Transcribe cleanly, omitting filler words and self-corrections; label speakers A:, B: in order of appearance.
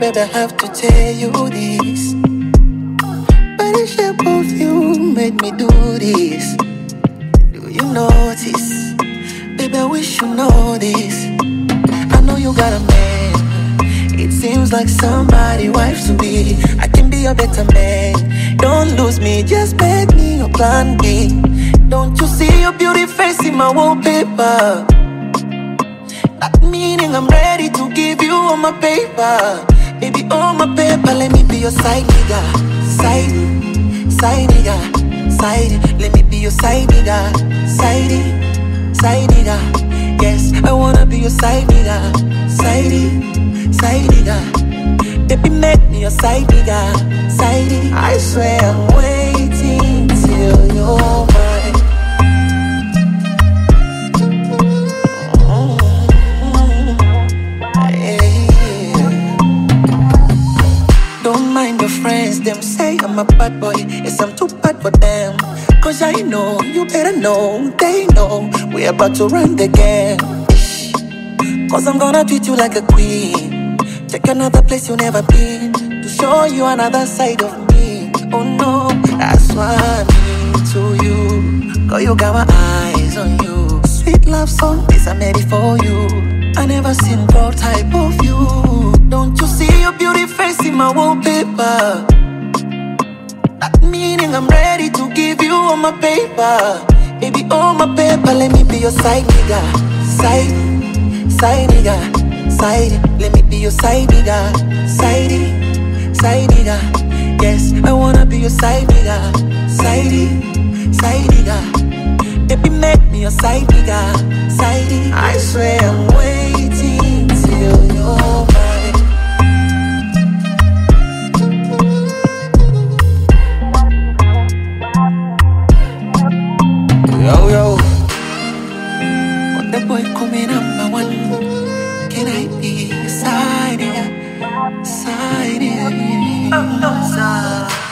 A: baby, I have to tell you this. By the shape of you made me do this. Do you notice? Baby, I wish you know this. I know you got a man. It seems like somebody wife to be. I can be a better man. Don't lose me, just make me your plan B. Don't you see your beauty face in my wallpaper? That meaning I'm ready to give you all my paper. Baby, all my paper, let me be your side nigga. Side nigga, side. Let me be your side nigga. Side nigga. Yes, I wanna be your side nigga. Side nigga. Baby, make me your side nigga. Side. I swear I'm waiting till you're mine. Don't mind your friends, them say I'm a bad boy. Yes, I'm too bad for them. Cause I know, you better know, they know we're about to run the game. Cause I'm gonna treat you like a queen. Take another place you never been, to show you another side of me. Oh no, that's why I'm into you. Girl, you got my eyes on you. Sweet love song, this I made it for you. I never seen girl type of you. Don't you see your beauty face in my wallpaper? That meaning I'm ready to give you all my paper. Baby, all my paper, let me be your side nigga. Side nigga, side. Let me be your side nigga. Side nigga. Yes, I wanna be your side nigga. Side nigga. Baby, make me your side nigga. Side. I swear I'm waiting till you're mine. Yo, when the boy coming number one, can I be side?